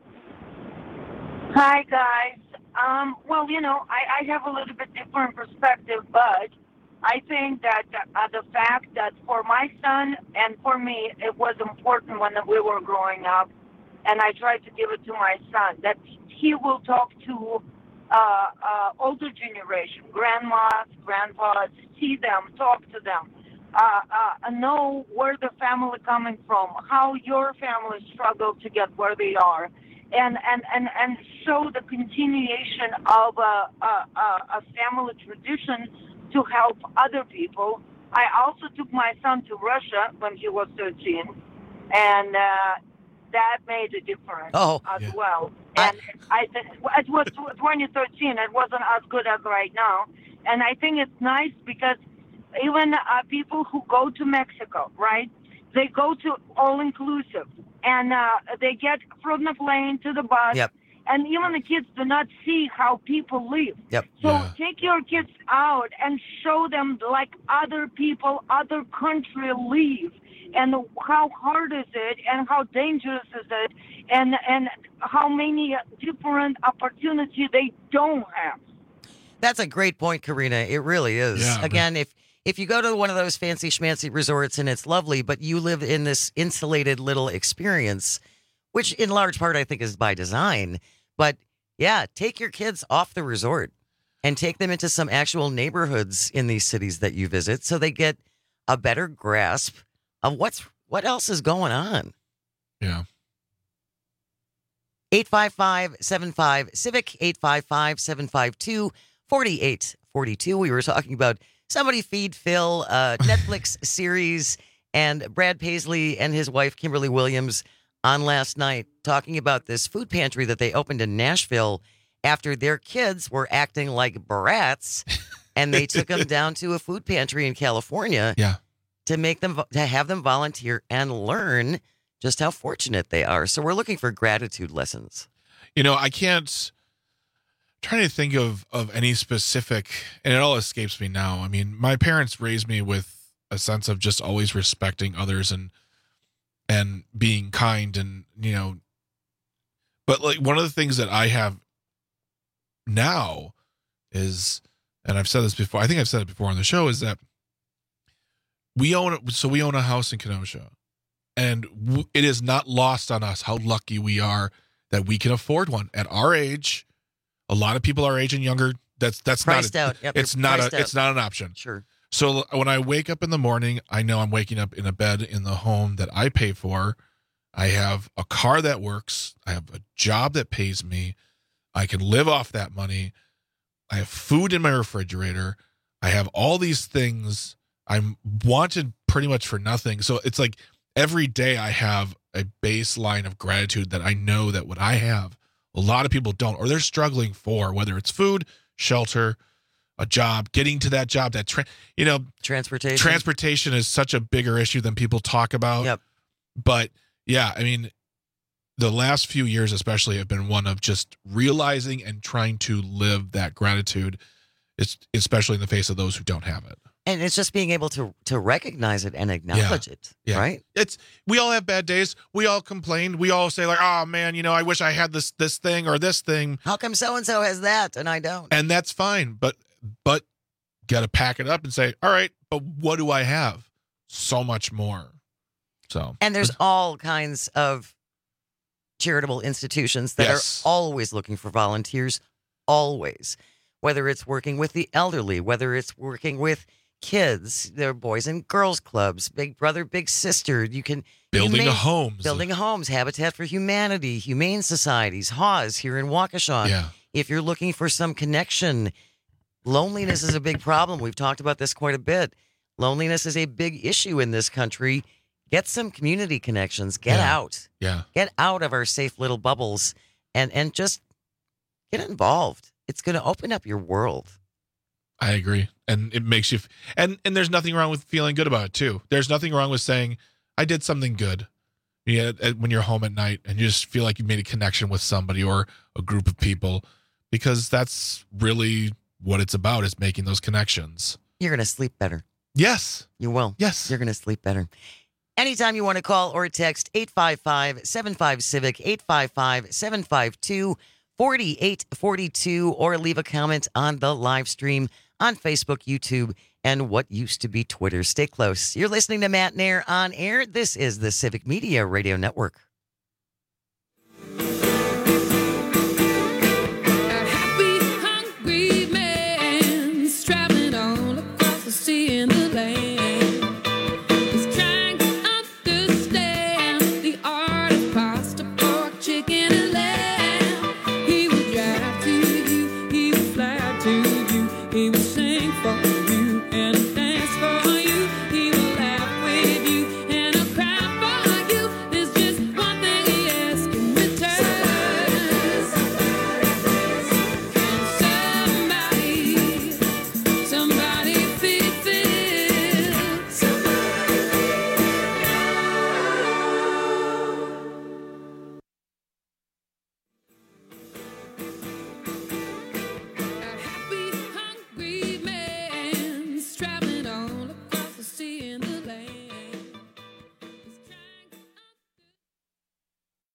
Hi, guys. Um, well, you know, I, I have a little bit different perspective, but I think that uh, the fact that for my son and for me, it was important when we were growing up, and I tried to give it to my son, that he will talk to uh, uh, older generation, grandmas, grandpas, see them, talk to them, uh, uh, know where the family coming from, how your family struggled to get where they are. And, and, and, and show the continuation of a, a, a family tradition to help other people. I also took my son to Russia when he was thirteen, and uh, that made a difference Oh, as yeah. well. And I think it was twenty thirteen. It wasn't as good as right now. And I think it's nice because even uh, people who go to Mexico, right, they go to all-inclusive. And uh, they get from the plane to the bus, Yep. and even the kids do not see how people live. Yep. So Yeah. take your kids out and show them like other people, other country live, and how hard is it, and how dangerous is it, and and how many different opportunities they don't have. That's a great point, Karina. It really is. Yeah, Again, if if you go to one of those fancy schmancy resorts and it's lovely, but you live in this insulated little experience, which in large part I think is by design. But yeah, take your kids off the resort and take them into some actual neighborhoods in these cities that you visit so they get a better grasp of what's what else is going on. Yeah. eight five five, seven five, Civic, eight five five, seven five two, four eight four two. We were talking about Somebody Feed Phil, uh, Netflix series, and Brad Paisley and his wife, Kimberly Williams, on last night talking about this food pantry that they opened in Nashville after their kids were acting like brats, and they took them down to a food pantry in California Yeah. to make them, to have them volunteer and learn just how fortunate they are. So we're looking for gratitude lessons. You know, I can't I'm trying to think of of any specific, and it all escapes me now. I mean, my parents raised me with a sense of just always respecting others and and being kind, and you know, but like one of the things that I have now is, and I've said this before, I think I've said it before on the show, is that we own so we own a house in Kenosha, and w- it is not lost on us how lucky we are that we can afford one at our age. A lot of people our age and younger, that's that's Priced not a, out. Yep, it's they're not priced a out. it's not an option. Sure. So when I wake up in the morning, I know I'm waking up in a bed in the home that I pay for. I have a car that works. I have a job that pays me. I can live off that money. I have food in my refrigerator. I have all these things. I'm wanted pretty much for nothing. So it's like every day I have a baseline of gratitude that I know that what I have, a lot of people don't, or they're struggling for, whether it's food, shelter, a job, getting to that job, that, tra- you know, transportation. Transportation is such a bigger issue than people talk about. Yep. But yeah, I mean, the last few years especially have been one of just realizing and trying to live that gratitude, it's, especially in the face of those who don't have it. And it's just being able to to recognize it and acknowledge Yeah. it, Yeah. right? It's we all have bad days. We all complain. We all say like, "Oh man, you know, I wish I had this this thing or this thing." How come so and so has that and I don't? And that's fine, but but got to pack it up and say, "All right, but what do I have? So much more." So, And there's all kinds of charitable institutions that Yes. are always looking for volunteers, always. Whether it's working with the elderly, whether it's working with kids, there are boys and girls clubs, Big Brother, Big Sister. You can building you may- a homes. building homes, Habitat for Humanity, Humane Societies, Haws here in Waukesha. Yeah. If you're looking for some connection, loneliness is a big problem. We've talked about this quite a bit. Loneliness is a big issue in this country. Get some community connections. Get Yeah. out. Yeah. Get out of our safe little bubbles and and just get involved. It's going to open up your world. I agree. And it makes you, f- and, and there's nothing wrong with feeling good about it too. There's nothing wrong with saying, I did something good. Yeah. When you're home at night and you just feel like you made a connection with somebody or a group of people, because that's really what it's about, is making those connections. You're going to sleep better. Yes. You will. Yes. You're going to sleep better. Anytime you want to call or text eight five five, seven five, Civic, eight five five, seven five two, four eight four two, or leave a comment on the live stream on Facebook, YouTube, and what used to be Twitter. Stay close. You're listening to Matt Nair on air. This is the Civic Media Radio Network. Hungry man traveling all across the sea and the land. He's trying to understand the art of pasta, pork, chicken, and lamb. He will drive to you, he will fly to you, he will sing for you and dance for you. He will laugh with you and he'll cry for you. There's just one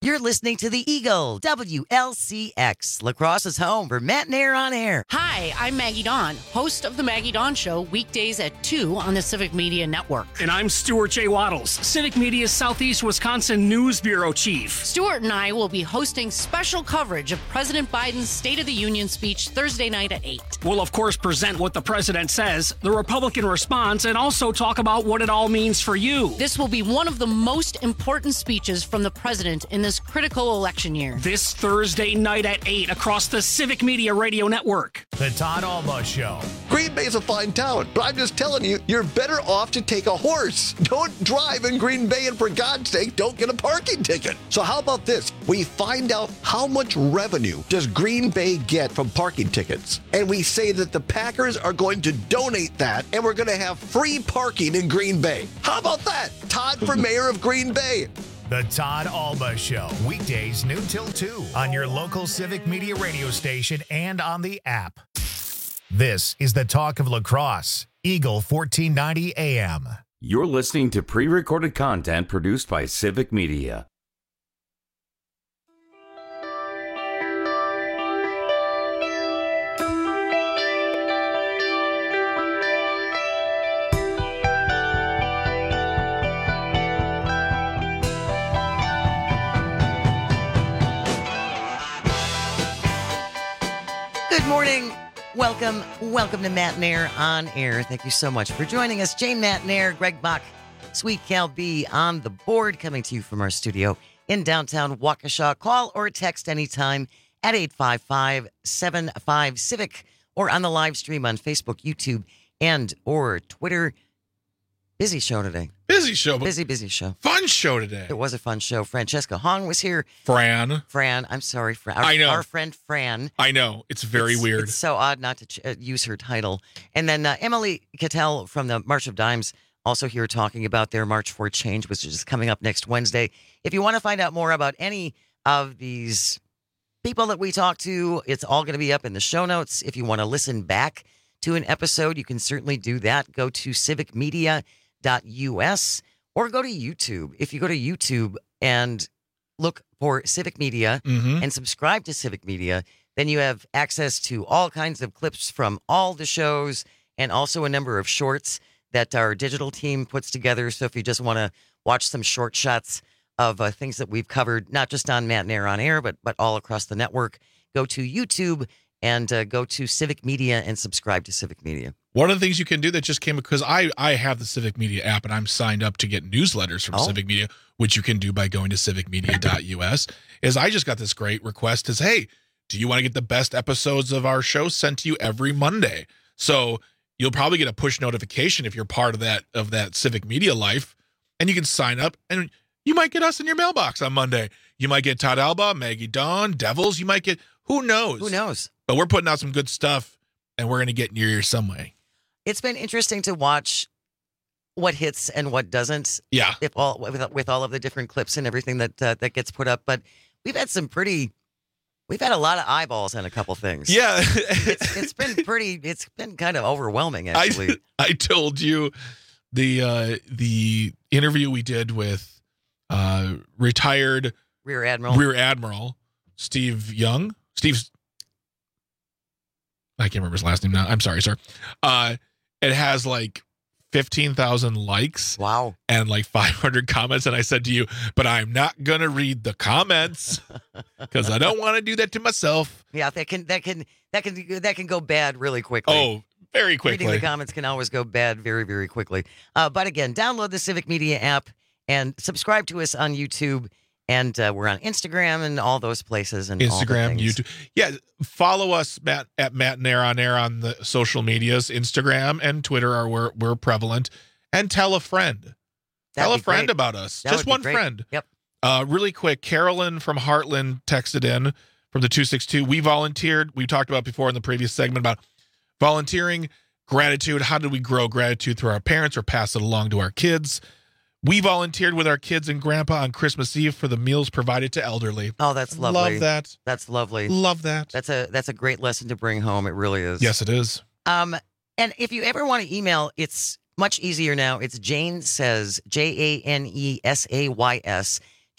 You're listening to the Eagle, W L C X, La Crosse's home for Matt Nair on air. Hi, I'm Maggie Dawn, host of The Maggie Dawn Show, weekdays at two on the Civic Media Network. And I'm Stuart J. Waddles, Civic Media's Southeast Wisconsin News Bureau Chief. Stuart and I will be hosting special coverage of President Biden's State of the Union speech Thursday night at eight. We'll, of course, present what the president says, the Republican response, and also talk about what it all means for you. This will be one of the most important speeches from the president in this critical election year. This Thursday night at eight across the Civic Media Radio Network. The Todd Alba Show. Green Bay's a fine town, but I'm just telling you, you're better off to take a horse. Don't drive in Green Bay, and for God's sake, don't get a parking ticket. So how about this? We find out how much revenue does Green Bay get from parking tickets, and we say that the Packers are going to donate that, and we're going to have free parking in Green Bay. How about that? Todd for mayor of Green Bay. The Todd Alba Show, weekdays noon till two on your local Civic Media radio station and on the app. This is the talk of La Crosse, Eagle fourteen ninety A M. You're listening to pre-recorded content produced by Civic Media. Good morning. Welcome. Welcome to Matt Nair on air. Thank you so much for joining us. Jane Matt Nair, Greg Bach, Sweet Cal B on the board, coming to you from our studio in downtown Waukesha. Call or text anytime at eight five five, seven five, Civic or on the live stream on Facebook, YouTube, and or Twitter. Busy show today. Busy show. But busy, busy show. Fun show today. It was a fun show. Francesca Hong was here. Fran. Fran. I'm sorry, Fran. Our, I know. Our friend Fran. I know. It's very it's, weird. It's so odd not to ch- uh, use her title. And then uh, Emily Cattell from the March of Dimes also here talking about their March for Change, which is coming up next Wednesday. If you want to find out more about any of these people that we talk to, it's all going to be up in the show notes. If you want to listen back to an episode, you can certainly do that. Go to civic media dot U S or go to YouTube. If you go to YouTube and look for Civic Media mm-hmm. and subscribe to Civic Media, then you have access to all kinds of clips from all the shows and also a number of shorts that our digital team puts together. So if you just want to watch some short shots of uh, things that we've covered, not just on Matt Nair on air, but but all across the network, go to YouTube and uh, go to Civic Media and subscribe to Civic Media. One of the things you can do that just came because I, I have the Civic Media app and I'm signed up to get newsletters from Oh. Civic Media, which you can do by going to civic media dot U S, is I just got this great request is, hey, do you want to get the best episodes of our show sent to you every Monday? So you'll probably get a push notification if you're part of that of that Civic Media life, and you can sign up and you might get us in your mailbox on Monday. You might get Todd Alba, Maggie Dawn, Devils. You might get, who knows? Who knows? But we're putting out some good stuff, and we're going to get in your ear some way. It's been interesting to watch what hits and what doesn't. Yeah. If all with, with all of the different clips and everything that uh, that gets put up, but we've had some pretty, we've had a lot of eyeballs on a couple things. Yeah. it's, it's been pretty. It's been kind of overwhelming, actually. I, I told you the uh, the interview we did with uh, retired Rear Admiral Rear Admiral Steve Young. Steve's I can't remember his last name now. I'm sorry, sir. Uh, it has like fifteen thousand likes. Wow. And like five hundred comments. And I said to you, but I'm not going to read the comments because I don't want to do that to myself. Yeah, that can that can that can that can go bad really quickly. Oh, very quickly. Reading the comments can always go bad very, very quickly. Uh, but again, download the Civic Media app and subscribe to us on YouTube. And uh, we're on Instagram and all those places. And Instagram, all the YouTube. Yeah, follow us Matt, at Matt Nair on air on the social medias. Instagram and Twitter are where we're prevalent. And tell a friend. That'd tell a be friend great. about us. That Just would be one great. friend. Yep. Uh, really quick, Carolyn from Heartland texted in from the two six two. We volunteered. We talked about before in the previous segment about volunteering, gratitude. How do we grow gratitude through our parents or pass it along to our kids? We volunteered with our kids and grandpa on Christmas Eve for the meals provided to elderly. Oh, that's lovely. Love that. That's lovely. Love that. That's a that's a great lesson to bring home. It really is. Yes, it is. Um, and if you ever want to email, it's much easier now. It's Jane Says, J A N E S A Y S,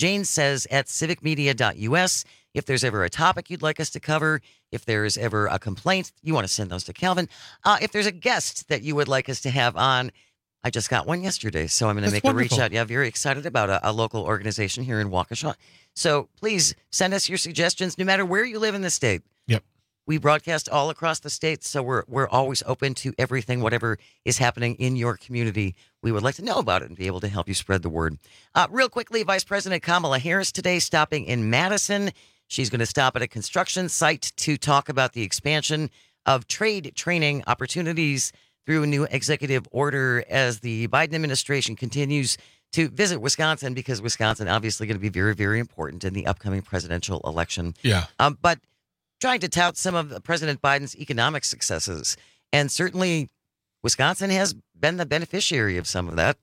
Jane says at civic media dot U S, if there's ever a topic you'd like us to cover, if there's ever a complaint, you want to send those to Calvin. Uh, if there's a guest that you would like us to have on, I just got one yesterday, so I'm going to make wonderful. a reach out. Yeah, very excited about a, a local organization here in Waukesha. So please send us your suggestions, no matter where you live in the state. Yep. We broadcast all across the state, so we're we're always open to everything, whatever is happening in your community. We would like to know about it and be able to help you spread the word. Uh, real quickly, Vice President Kamala Harris today stopping in Madison. She's going to stop at a construction site to talk about the expansion of trade training opportunities through a new executive order as the Biden administration continues to visit Wisconsin, because Wisconsin obviously going to be very, very important in the upcoming presidential election. Yeah. Um, but trying to tout some of President Biden's economic successes. And certainly Wisconsin has been the beneficiary of some of that.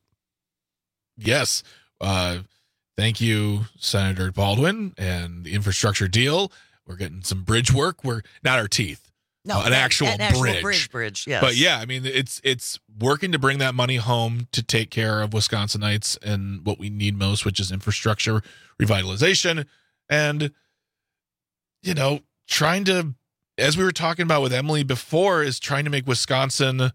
Yes. Uh, thank you, Senator Baldwin, and the infrastructure deal. We're getting some bridge work. We're not our teeth. No, uh, an, an actual, an actual bridge. bridge. Bridge, yes. But yeah, I mean, it's it's working to bring that money home to take care of Wisconsinites and what we need most, which is infrastructure revitalization, and you know, trying to, as we were talking about with Emily before, is trying to make Wisconsin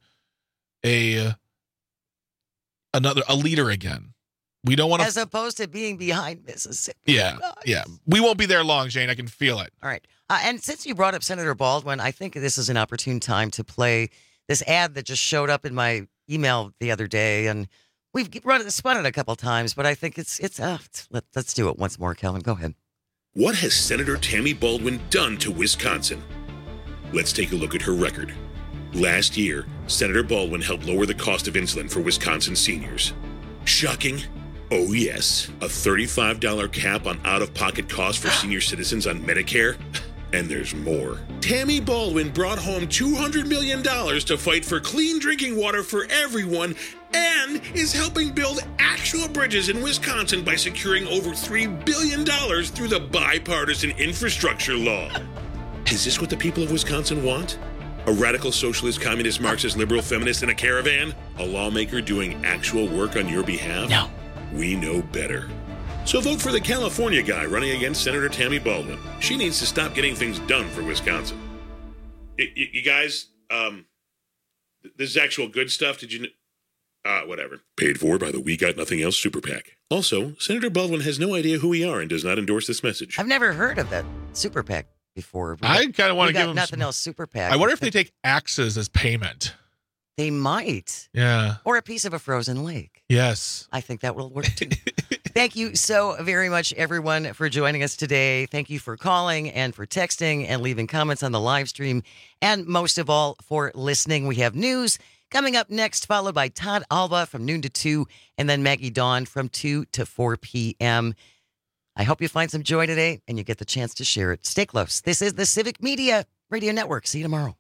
a another a leader again. We don't want to, as opposed to being behind Mississippi. Yeah, yeah. We won't be there long, Jane. I can feel it. All right. Uh, and since you brought up Senator Baldwin, I think this is an opportune time to play this ad that just showed up in my email the other day, and we've run it, spun it a couple times, but I think it's it's. Uh, let, let's do it once more, Calvin. Go ahead. What has Senator Tammy Baldwin done to Wisconsin? Let's take a look at her record. Last year, Senator Baldwin helped lower the cost of insulin for Wisconsin seniors. Shocking? Oh, yes. A thirty-five dollars cap on out-of-pocket costs for senior citizens on Medicare? And there's more. Tammy Baldwin brought home two hundred million dollars to fight for clean drinking water for everyone and is helping build actual bridges in Wisconsin by securing over three billion dollars through the bipartisan infrastructure law. Is this what the people of Wisconsin want? A radical socialist, communist, Marxist, liberal, feminist in a caravan? A lawmaker doing actual work on your behalf? No. We know better. So vote for the California guy running against Senator Tammy Baldwin. She needs to stop getting things done for Wisconsin. Y- y- you guys, um, this is actual good stuff. Did you... Kn- uh, whatever. Paid for by the We Got Nothing Else Super PAC. Also, Senator Baldwin has no idea who we are and does not endorse this message. I've never heard of that super PAC before. We I got- kind of want we to got give them nothing some- else super PAC. I wonder if they take axes as payment. They might. Yeah. Or a piece of a frozen lake. Yes. I think that will work too. Thank you so very much, everyone, for joining us today. Thank you for calling and for texting and leaving comments on the live stream. And most of all, for listening. We have news coming up next, followed by Todd Alba from noon to two, and then Maggie Dawn from two to four p.m. I hope you find some joy today and you get the chance to share it. Stay close. This is the Civic Media Radio Network. See you tomorrow.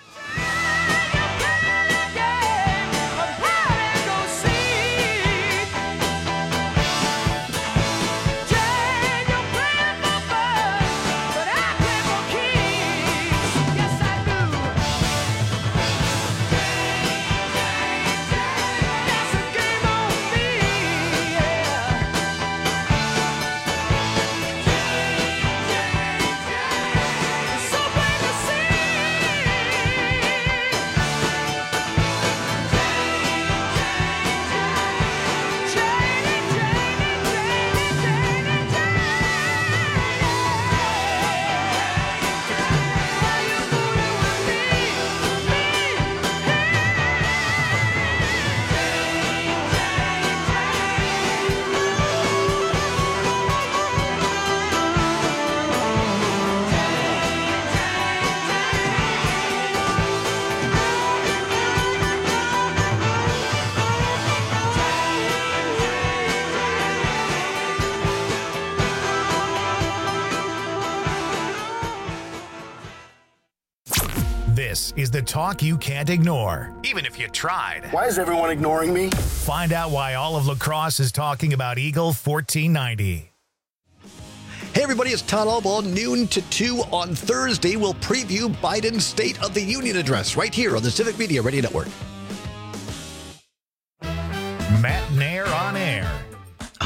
This is the talk you can't ignore, even if you tried. Why is everyone ignoring me? Find out why all of lacrosse is talking about Eagle fourteen ninety. Hey, everybody, it's Todd Alba. Noon to two on Thursday. We'll preview Biden's State of the Union address right here on the Civic Media Radio Network. Matt Nair on air.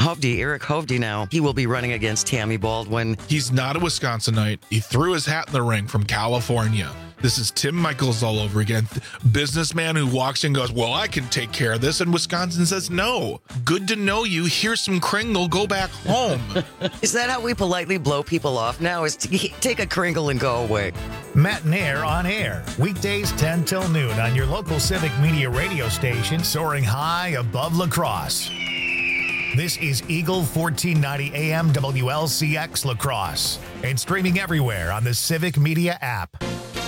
Hovde, Eric Hovde now. He will be running against Tammy Baldwin. He's not a Wisconsinite. He threw his hat in the ring from California. This is Tim Michaels all over again. Businessman who walks in and goes, well, I can take care of this. And Wisconsin says, no. Good to know you. Here's some Kringle. Go back home. Is that how we politely blow people off now? Is to take a Kringle and go away? Matt and Air on air. Weekdays ten till noon on your local Civic Media radio station, soaring high above La Crosse. This is Eagle fourteen ninety A M W L C X La Crosse and streaming everywhere on the Civic Media app.